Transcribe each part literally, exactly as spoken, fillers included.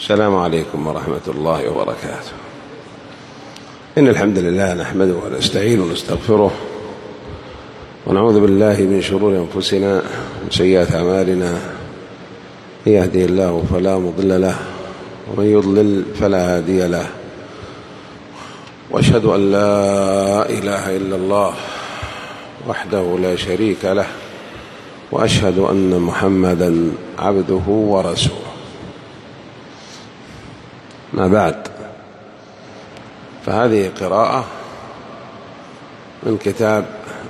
السلام عليكم ورحمة الله وبركاته. إن الحمد لله نحمده ونستعينه ونستغفره ونعوذ بالله من شرور أنفسنا وسيئات أعمالنا. من يهده الله فلا مضل له ومن يضلل فلا هادي له، وأشهد أن لا إله إلا الله وحده لا شريك له، وأشهد أن محمدًا عبده ورسوله. ما بعد، فهذه قراءة من كتاب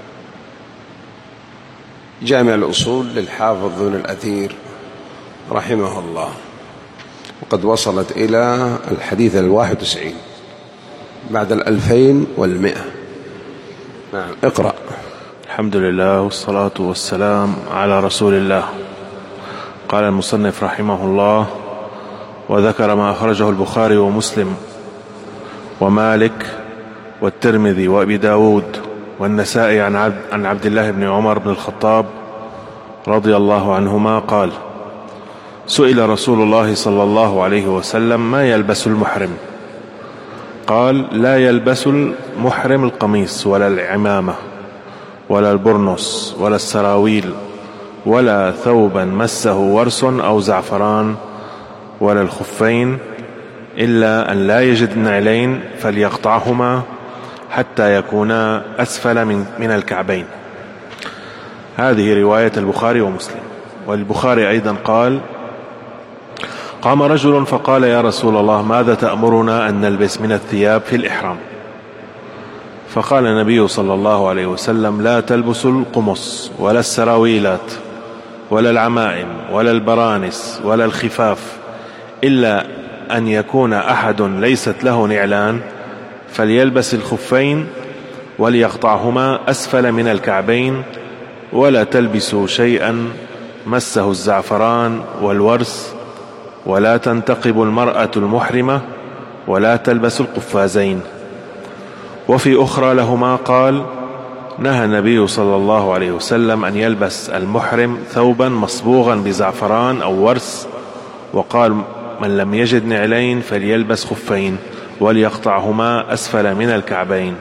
جامع الأصول للحافظ ابن الأثير رحمه الله، وقد وصلت إلى الحديث الواحد وتسعين بعد الألفين والمئة. نعم، اقرأ. الحمد لله والصلاة والسلام على رسول الله. قال المصنف رحمه الله: وذكر ما أخرجه البخاري ومسلم ومالك والترمذي وأبي داود والنسائي عن عبد, عن عبد الله بن عمر بن الخطاب رضي الله عنهما قال: سئل رسول الله صلى الله عليه وسلم: ما يلبس المحرم؟ قال: لا يلبس المحرم القميص ولا العمامة ولا البرنس ولا السراويل ولا ثوبا مسه ورس أو زعفران ولا الخفين، إلا أن لا يجد نعلين فليقطعهما حتى يكونا أسفل من, من الكعبين. هذه رواية البخاري ومسلم. والبخاري أيضا قال: قام رجل فقال: يا رسول الله، ماذا تأمرنا أن نلبس من الثياب في الإحرام؟ فقال النبي صلى الله عليه وسلم: لا تلبسوا القمص ولا السراويلات ولا العمائم ولا البرانس ولا الخفاف، إلا أن يكون أحد ليست له نعلان فليلبس الخفين وليقطعهما أسفل من الكعبين، ولا تلبسوا شيئا مسه الزعفران والورس، ولا تنتقب المرأة المحرمة، ولا تلبس القفازين. وفي أخرى لهما قال: نهى النبي صلى الله عليه وسلم أن يلبس المحرم ثوبا مصبوغا بزعفران أو ورس، وقال: من لم يجد نعلين فليلبس خفين وليقطعهما أسفل من الكعبين.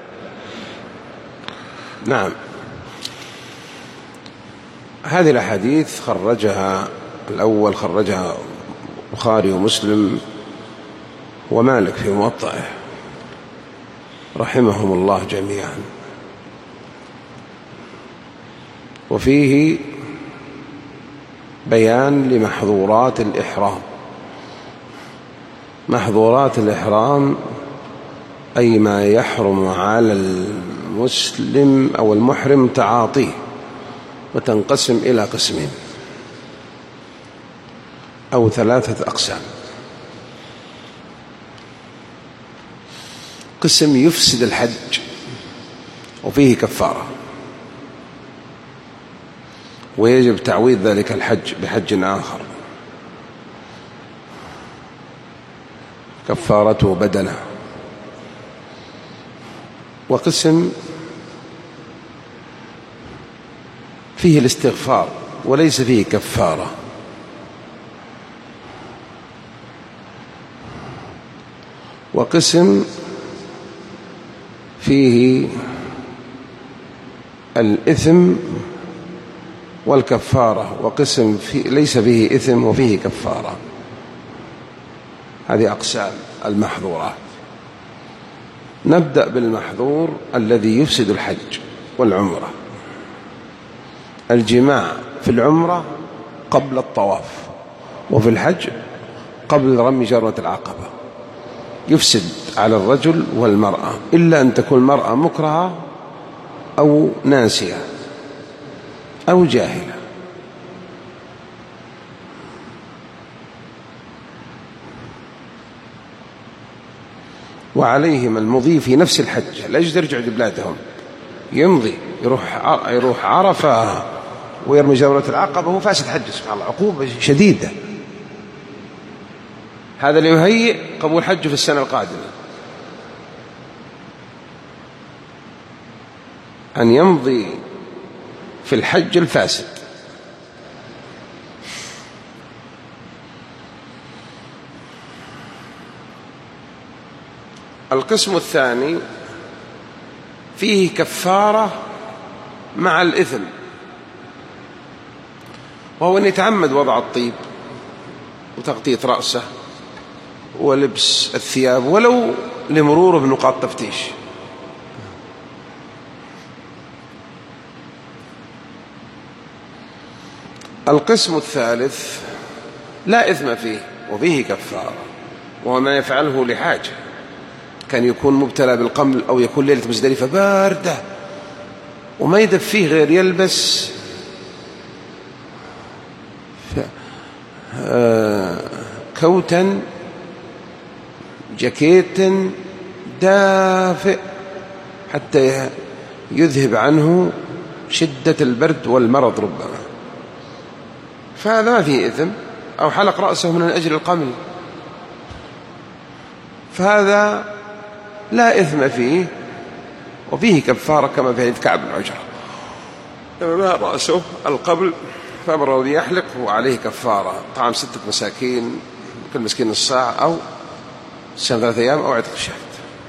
نعم، هذه الأحاديث خرجها الأول خرجها البخاري ومسلم ومالك في موطئه رحمهم الله جميعا، وفيه بيان لمحظورات الإحرام. محظورات الإحرام أي ما يحرم على المسلم أو المحرم تعاطيه، وتنقسم إلى قسمين أو ثلاثة أقسام. قسم يفسد الحج وفيه كفارة، ويجب تعويض ذلك الحج بحج آخر كفارته بدنه. وقسم فيه الاستغفار وليس فيه كفارة. وقسم فيه الإثم والكفارة، وقسم فيه ليس فيه إثم وفيه كفارة. هذه أقسام المحظورات. نبدأ بالمحظور الذي يفسد الحج والعمرة: الجماع في العمرة قبل الطواف، وفي الحج قبل رمي جمرة العقبة. يفسد على الرجل والمرأة، إلا أن تكون المرأة مكرهة أو ناسية أو جاهلة. وعليهم المضي في نفس الحج لا يجوز يرجع لبلادهم، يمضي يروح يروح عرفة ويرمي جمرة العقبة هو فاسد حج. سبحان الله، عقوبة شديدة. هذا اللي يهيئ قبول حجه في السنة القادمة، أن يمضي في الحج الفاسد. القسم الثاني فيه كفارة مع الإثم، وهو أن يتعمد وضع الطيب وتغطية رأسه ولبس الثياب ولو لمروره بنقاط تفتيش. القسم الثالث لا إثم فيه وفيه كفارة، وهو ما يفعله لحاجة، كان يكون مبتلى بالقمل أو يكون ليلة مزدلفة باردة وما يدفيه غير يلبس كوتا جاكيت دافئ حتى يذهب عنه شدة البرد والمرض ربما، فهذا ما فيه إثم. أو حلق رأسه من أجل القمل، فهذا لا إثم فيه وفيه كفارة كما في حديث كعب بن عجرة لما رأسه القبل فأمره يحلق وعليه كفارة طعام ستة مساكين، كل مسكين الصاع أو صيام ثلاثة أيام أو عتق الشاة.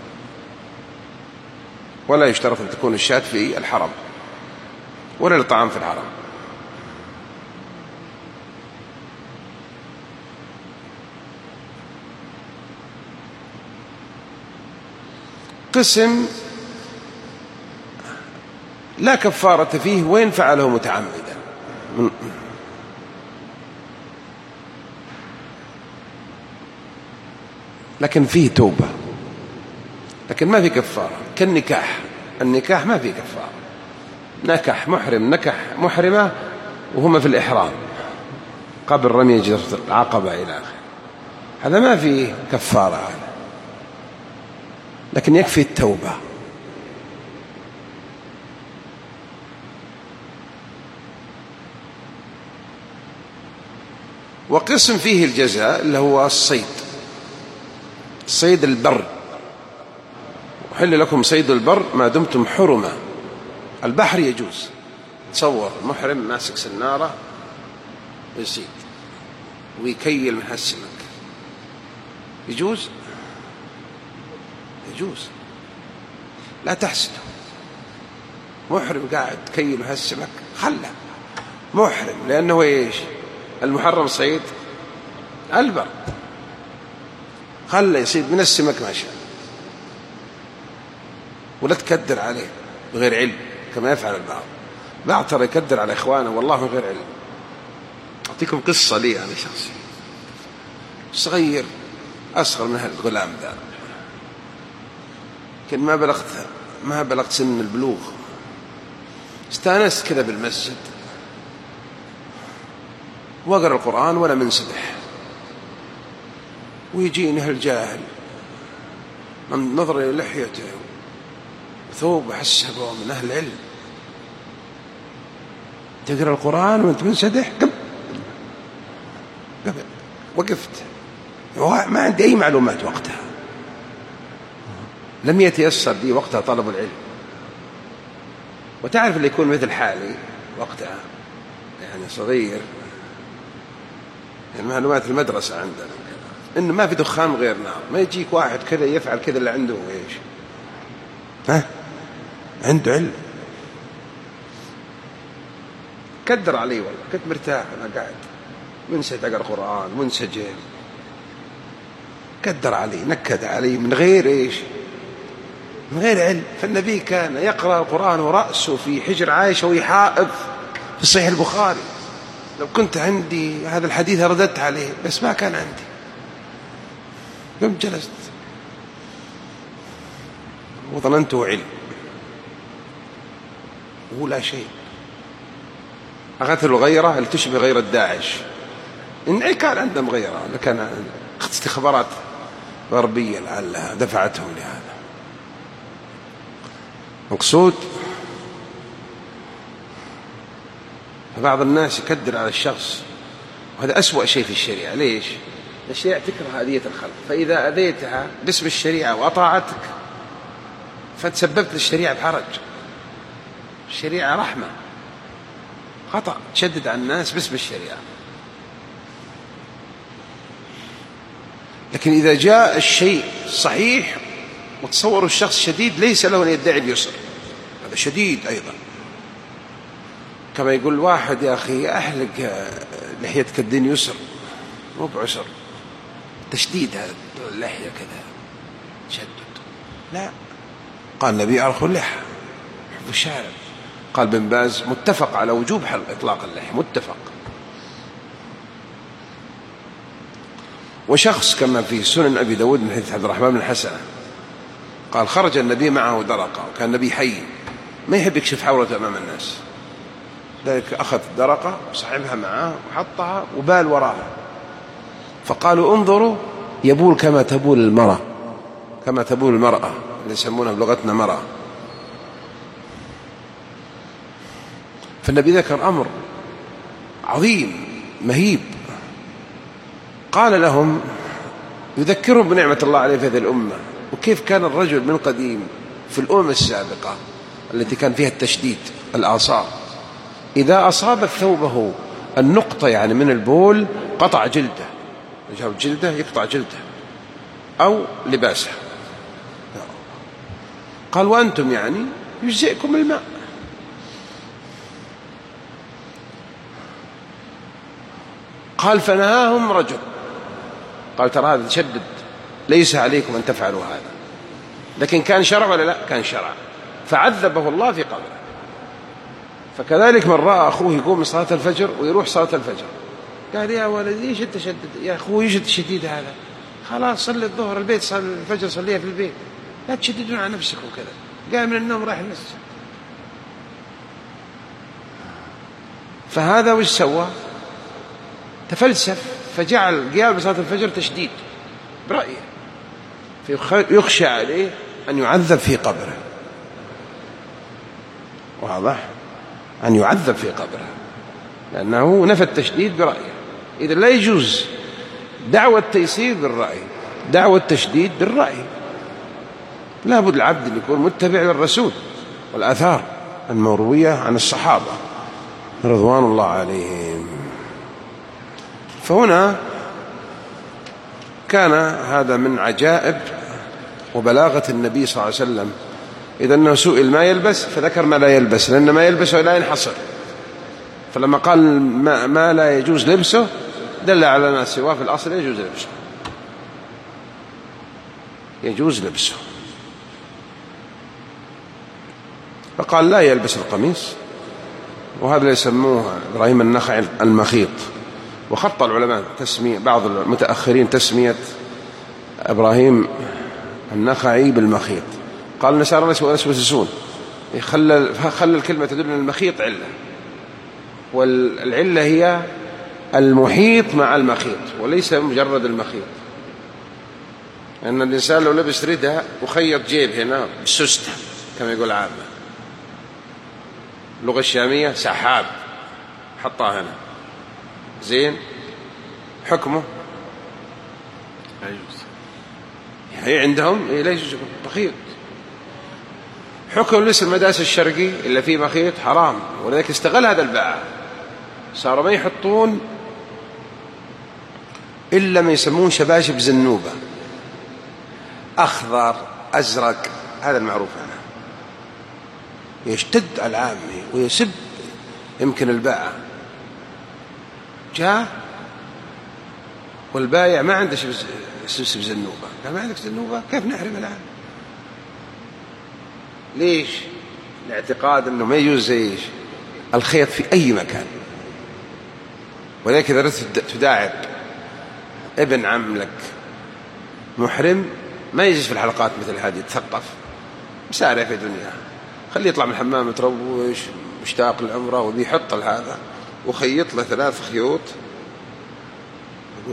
ولا يشترط أن تكون الشاة في الحرم ولا الطعام في الحرم. قسم لا كفارة فيه وإن فعله متعمدا، لكن فيه توبة لكن ما في كفارة، كالنكاح. النكاح ما فيه كفارة، نكح محرم نكح محرمة وهما في الإحرام قبل رمي جزرة العقبة إلى آخره، هذا ما فيه كفارة هذا، لكن يكفي التوبة. وقسم فيه الجزاء اللي هو الصيد، صيد البر. وحل لكم صيد البر ما دمتم حرما. البحر يجوز، تصور محرم ماسك سنارة يصيد ويكيل من هالسمك، يجوز يجوز لا تحسده. محرم قاعد تكيل هالسمك خله محرم، لأنه إيش المحرم صيد البر، خله يصيد من السمك ما شاء، ولا تكدر عليه بغير علم كما يفعل البعض. بعض ترى يكدر على إخوانه والله من غير علم. أعطيكم قصة لي أنا شخصي، صغير أصغر من هالغلام ذا، كان ما بلغت ما بلغت سن البلوغ، استانست كذا بالمسجد وأقرأ القرآن ولا منسدح، ويجيني هالجاهل من نظر إلى لحيته وثوب حسبه من أهل العلم، تقرأ القرآن وأنت منسدح؟ قبل قبل وقفت، ما عندي أي معلومات وقتها، لم يتيسر لي وقتها طلب العلم. وتعرف اللي يكون مثل حالي وقتها يعني صغير، يعني معلومات المدرسة عندنا إنه ما في دخان غير نار، ما يجيك واحد كذا يفعل كذا اللي عنده إيش ها عنده علم. كدر علي والله، كنت مرتاح أنا قاعد منسد أقرأ قرآن منسجم، كدر علي نكد علي من غير إيش من غير علم. فالنبي كان يقرأ القرآن ورأسه في حجر عائشة ويحائض في صحيح البخاري، لو كنت عندي هذا الحديث رددت عليه، بس ما كان عندي، قمت جلست وظننته علم وهو لا شيء. أخذت الغيرة اللي تشبه غيرة داعش، إن كان عندهم غيرة، لكن استخبارات غربية لعلها دفعتهم لهذا. مقصود فبعض الناس يكدر على الشخص، وهذا أسوأ شيء في الشريعة. ليش؟ الشريعة تكره أذية الخلق، فإذا أذيتها باسم الشريعة وأطاعتك فتسببت للشريعة بحرج. الشريعة رحمة، خطأ تشدد على الناس باسم الشريعة. لكن إذا جاء الشيء صحيح وتصوروا الشخص شديد ليس له أن يدعي اليسر، هذا شديد أيضا. كما يقول واحد يا أخي أحلق لحيتك الدين يسر مو بعسر، تشديد هذا اللحية كذا شدد. لا، قال النبي أرخوا اللحى حب الشارب. قال بن باز متفق على وجوب حلق إطلاق اللحية، متفق. وشخص كما في سنن أبي داود من حديث عبد الرحمن بن الحسن قال خرج النبي معه درقة، وكان النبي حي ما يحب يكشف عورته أمام الناس، ذلك أخذ درقة وصحبها معه وحطها وبال وراها، فقالوا انظروا يبول كما تبول المرأة، كما تبول المرأة اللي يسمونها بلغتنا مرأة. فالنبي ذكر أمر عظيم مهيب، قال لهم يذكرهم بنعمة الله عليه في هذه الأمة، وكيف كان الرجل من قديم في الأمم السابقة التي كان فيها التشديد الآثار، إذا أصابت ثوبه النقطة يعني من البول قطع جلده، جاب جلده يقطع جلده أو لباسه. قال وأنتم يعني يجزئكم الماء. قال فنهاهم رجل قال ترى هذا تشدد، ليس عليكم أن تفعلوا هذا، لكن كان شرع ولا لا؟ كان شرع، فعذبه الله في قبره. فكذلك من رأى أخوه يقوم من صلاة الفجر ويروح صلاة الفجر قال يا ولدي ايش التشدد يا أخوه، ايش التشديد هذا؟ خلاص صلي الظهر البيت، صلي الفجر صليها في البيت، لا تشددون على نفسكم كذا، قام من النوم راح المسجد. فهذا وش سوى؟ تفلسف، فجعل قيام بصلاة الفجر تشديد برأيه، فيخشى عليه أن يعذب في قبره. واضح؟ أن يعذب في قبره لأنه نفى التشديد برأيه. إذا لا يجوز دعوة التيسير بالرأي، دعوة التشديد بالرأي. لا بد العبد أن يكون متبع للرسول والآثار المروية عن الصحابة رضوان الله عليهم. فهنا كان هذا من عجائب وبلاغة النبي صلى الله عليه وسلم، إذا أنه سئل ما يلبس فذكر ما لا يلبس، لأن ما يلبسه لا ينحصر. فلما قال ما, ما لا يجوز لبسه دل على ما سواه في الأصل يجوز لبسه، يجوز لبسه. فقال لا يلبس القميص، وهذا يسموه إبراهيم النخعي المخيط. وخط العلماء تسمية بعض المتأخرين تسمية إبراهيم النخعي بالمخيط. قال النصارى يسوسون، خلى خلى الكلمة تدل على المخيط علة، والعلة هي المحيط مع المخيط وليس مجرد المخيط. أن الإنسان لو لبس رداء وخيط جيب هنا بسوستة كما يقول عامة، اللغة الشامية سحاب حطها هنا زين، حكمه هي عندهم لا يجوز مخيط. حكم ليس المداس الشرقي إلا فيه مخيط حرام، ولذلك استغل هذا الباعة، صاروا ما يحطون إلا ما يسمون شباشب زنوبة، أخضر أزرق، هذا المعروف عنه، يشتد العامي ويسب يمكن الباعة. جاء والبايع ما عنده شبشب زنوبة، قال ما عندك زنوبة كيف نحرم الآن؟ ليش؟ الاعتقاد أنه ما يجوز ايش الخيط في أي مكان. ولكن إذا تداعب ابن عم لك محرم ما يجلس في الحلقات مثل هذه، يتثقف مسارع في دنياه، خليه يطلع من الحمام متروش مشتاق للعمرة وبيحط هذا وخيط له ثلاث خيوط، يقول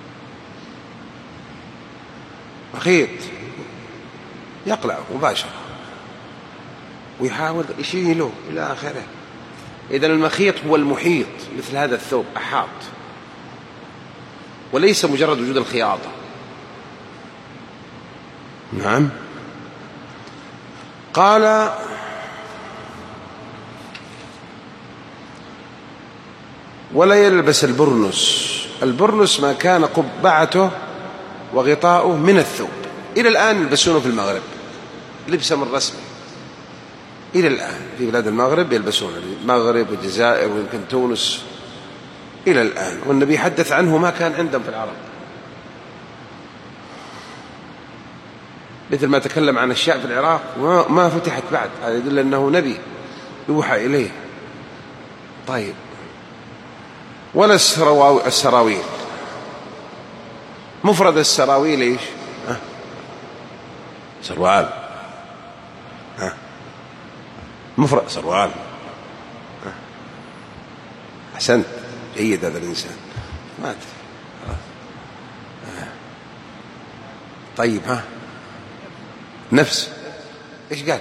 مخيط، يقلع مباشرة ويحاول يشيله إلى آخره. إذن المخيط هو المحيط، مثل هذا الثوب أحاط، وليس مجرد وجود الخياطة. نعم. قال ولا يلبس البرنس. البرنس ما كان قبعته وغطاؤه من الثوب، إلى الآن يلبسونه في المغرب لبسهم الرسمي، إلى الآن في بلاد المغرب يلبسون، المغرب والجزائر ويمكن تونس إلى الآن، والنبي حدث عنه ما كان عندهم في العرب، مثل ما تكلم عن أشياء في العراق ما فتحت بعد، هذا يدل أنه نبي يوحى إليه. طيب، ولا السراويل، مفرد السراويل إيش؟ ها؟ سروال، ها؟ مفرد سروال، ها؟ أحسنت، جيد هذا الإنسان، ما أدري. طيب، ها نفس إيش قال؟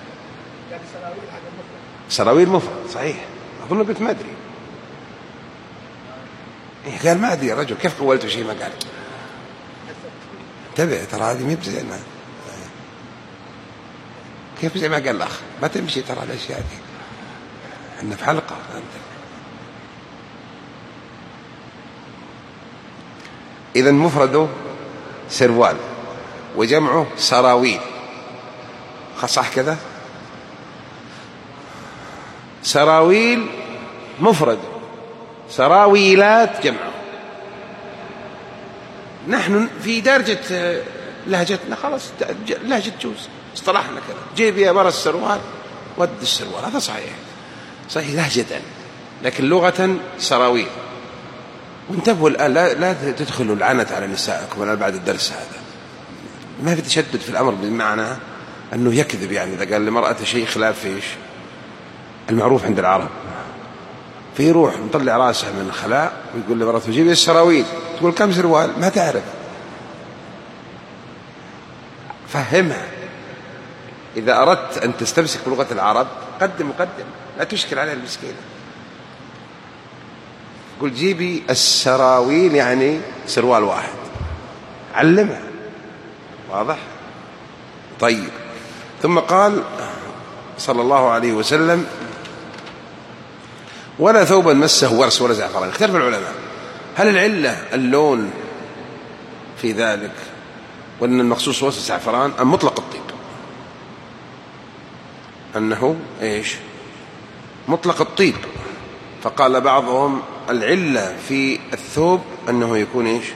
سراويل مفرد صحيح، أظن قلت ما أدري. إيه قال ما أدري يا رجل، كيف قولت شيء ما قال؟ انتبه ترى هذه ما زي ما كيف زي ما قال الأخ، ما تمشي ترى الأشياء دي، إحنا في حلقة. إذن مفرده سروال وجمعه سراويل، صح كذا؟ سراويل مفرد، سراويلات جمعه. نحن في درجة لهجتنا خلاص لهجة جوز، اصطلحنا كذا، جيب يا مرة السروال ود السروال، هذا صحيح صحيح لهجة، لكن لغة سراويل. وانتبهوا الآن، لا, لا تدخلوا العنت على نسائكم الآن بعد الدرس هذا، ما في تشدد في الأمر بمعنى أنه يكذب، يعني إذا قال لمرأة شيء خلاف فيش المعروف عند العرب، فيروح مطلع راسه من الخلاء ويقول لمرأته جيبي السراويل، تقول كم سروال؟ ما تعرف، فهمها. إذا أردت أن تستمسك بلغة العرب قدم مقدم، لا تشكل عليها المسكينة، قل جيبي السراويل يعني سروال واحد، علمها، واضح؟ طيب، ثم قال صلى الله عليه وسلم ولا ثوبا مسه ورس ولا زعفران. اختلف العلماء هل العلة اللون في ذلك وأن المخصوص ورس الزعفران أم مطلق الطيب؟ أنه إيش؟ مطلق الطيب. فقال بعضهم العلة في الثوب أنه يكون إيش؟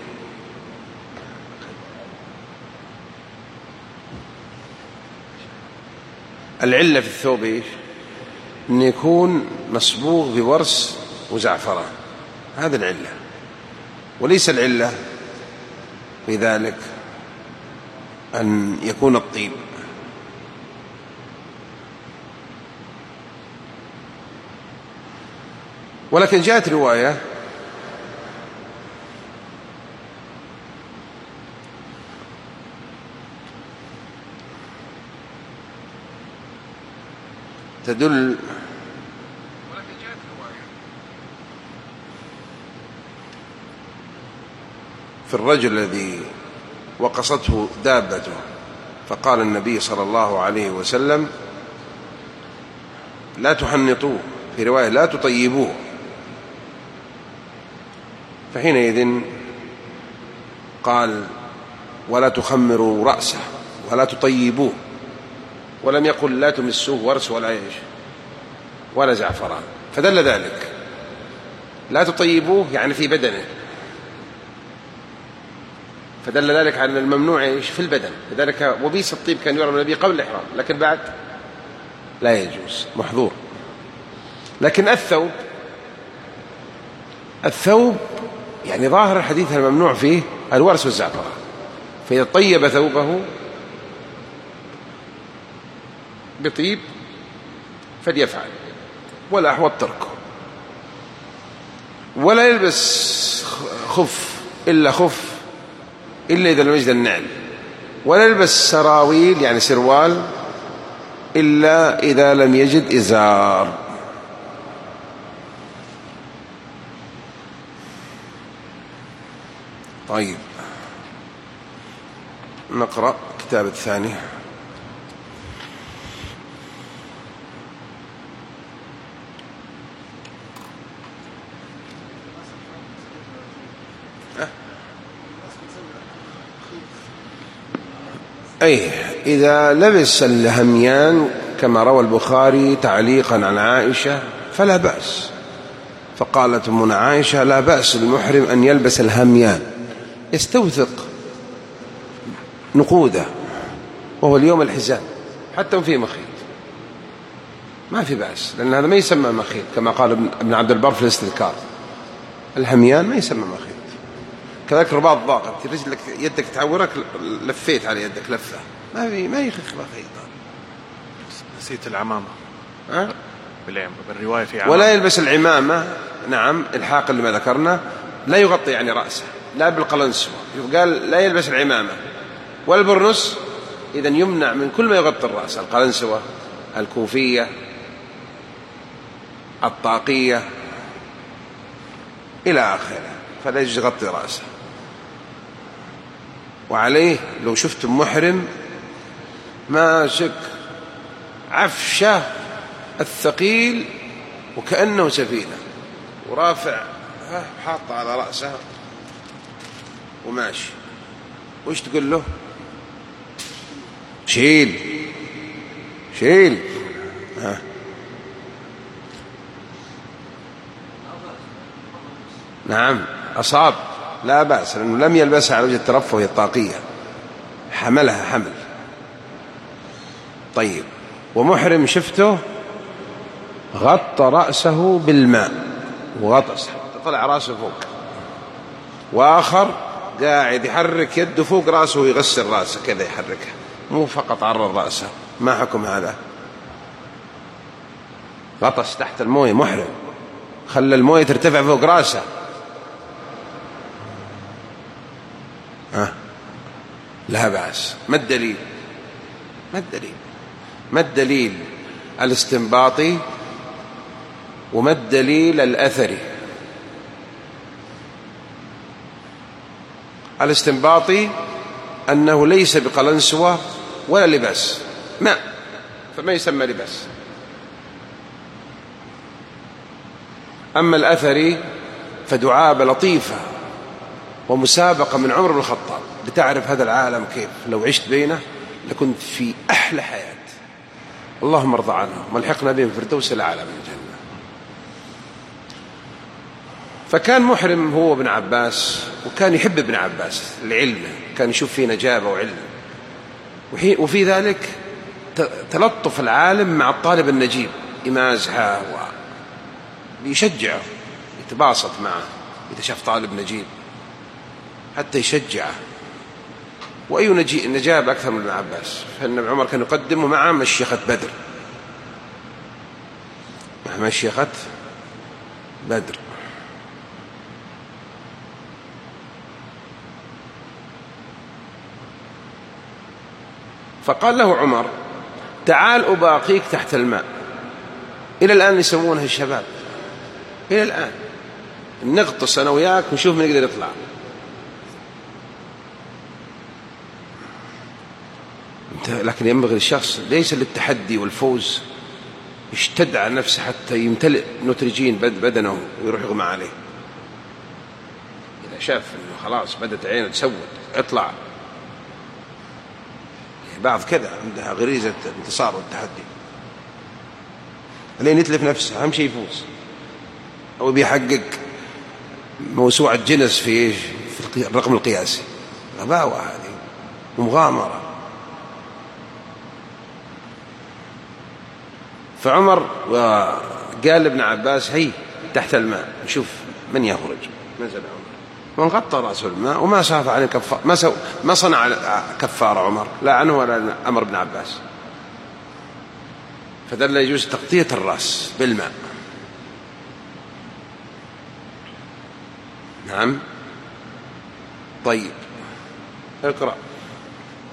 العلة في الثوب إيش؟ أن يكون مصبوغ بورس وزعفران، هذا العلة، وليس العلة في ذلك أن يكون الطيب. ولكن جاءت رواية تدل في الرجل الذي وقصته دابته، فقال النبي صلى الله عليه وسلم لا تحنطوه، في رواية لا تطيبوه، فحينئذ قال ولا تخمروا رأسه ولا تطيبوه، ولم يقل لا تمسوه ورس ولا ايش ولا زعفران، فدل ذلك لا تطيبوه يعني في بدنه، فدل ذلك على الممنوع ايش في البدن. لذلك وبيس الطيب كان يرى النبي قبل الإحرام، لكن بعد لا يجوز، محظور. لكن الثوب الثوب يعني ظاهر الحديث الممنوع فيه الورس والزعفران، فإذا طيب ثوبه بطيب فليفعل، ولا أحوط تركه، ولا يلبس خف إلا خف إلا إذا لم يجد النعل، ولا يلبس سراويل يعني سروال إلا إذا لم يجد إزار. طيب، نقرأ كتاب الثاني. أي إذا لبس الهميان كما روى البخاري تعليقا عن عائشة فلا بأس. فقالت أمنا عائشة: لا بأس المحرم أن يلبس الهميان يستوثق نقوده، وهو اليوم الحزام حتى فيه مخيط، ما في بأس، لأن هذا ما يسمى مخيط كما قال ابن عبد البر في الاستذكار. الهميان ما يسمى مخيط. كذلك رباط ضاقة، رجلك يدك تعورك لفيت على يدك لفة، ما في ما يخف مخيط. نسيت العمامة أه؟ بالرواية في عمامة. ولا يلبس العمامة. نعم، الحاق اللي ما ذكرنا لا يغطي يعني رأسه، لا بالقلنسوة، قال لا يلبس العمامة والبرنس، إذا يمنع من كل ما يغطي الرأس، القلنسوة، الكوفية، الطاقية إلى آخره، فلا يجوز يغطي رأسه. وعليه لو شفتم محرم ماسك عفشه الثقيل وكأنه سفينة ورافع حاط على رأسه وماشي، وش تقول له؟ شيل شيل ها. نعم أصاب، لا بأس، لأنه لم يلبسها على وجه الترفه، وهي الطاقية حملها حمل. طيب، ومحرم شفته غطى رأسه بالماء وغطس طلع رأسه فوق، وآخر قاعد يحرك يده فوق رأسه ويغسل رأسه كذا، يحركها مو فقط عرض رأسه. ما حكم هذا؟ غطس تحت المويه، محرم خلى المويه ترتفع فوق رأسه. ها، لا بأس. ما الدليل؟ ما الدليل؟ ما الدليل الاستنباطي وما الدليل الأثري؟ الاستنباطي أنه ليس بقلنسوة ولا لباس، ماء، فما يسمى لباس. أما الأثري فدعابة لطيفة ومسابقة من عمر بن الخطاب لتعرف هذا العالم كيف، لو عشت بينه لكنت في أحلى حياة. اللهم ارضى عنهم والحقنا بهم فردوس الأعلى من الجنة. فكان محرم هو ابن عباس، وكان يحب ابن عباس لعلمه، كان يشوف فيه نجابة وعلم، وفي ذلك تلطف العالم مع الطالب النجيب، يمازحه ويشجعه، يتباسط معه إذا شاف طالب نجيب حتى يشجعه. وأي نجاب أكثر من ابن عباس؟ فإن ابن عمر كان يقدمه مع مشيخة بدر، مع مشيخة بدر. فقال له عمر: تعال أباقيك تحت الماء. إلى الآن يسمونها الشباب، إلى الآن نغطس أنا وياك ونشوف من يقدر يطلع. لكن ينبغي للشخص ليس للتحدي والفوز يشتد على نفسه حتى يمتلئ نترجين بدنه ويروح يغمى عليه. إذا شاف أنه خلاص بدت عينه تسود اطلع. بعض كذا عندها غريزة الانتصار والتحدي، لين يتلف نفسه، أهم شيء يفوز، أو بيحقق موسوعة جينيس في في الرقم القياسي. غباوة هذه ومغامرة. فعمر وقال لابن عباس: هي تحت الماء نشوف من يخرج. نزل عمر وانغطى رأسه الماء، وما شاف عن كفار، ما, سو ما صنع كفارة عمر لا عنه ولا أمر ابن عباس. فدل يجوز تغطية الرأس بالماء. نعم. طيب اقرأ.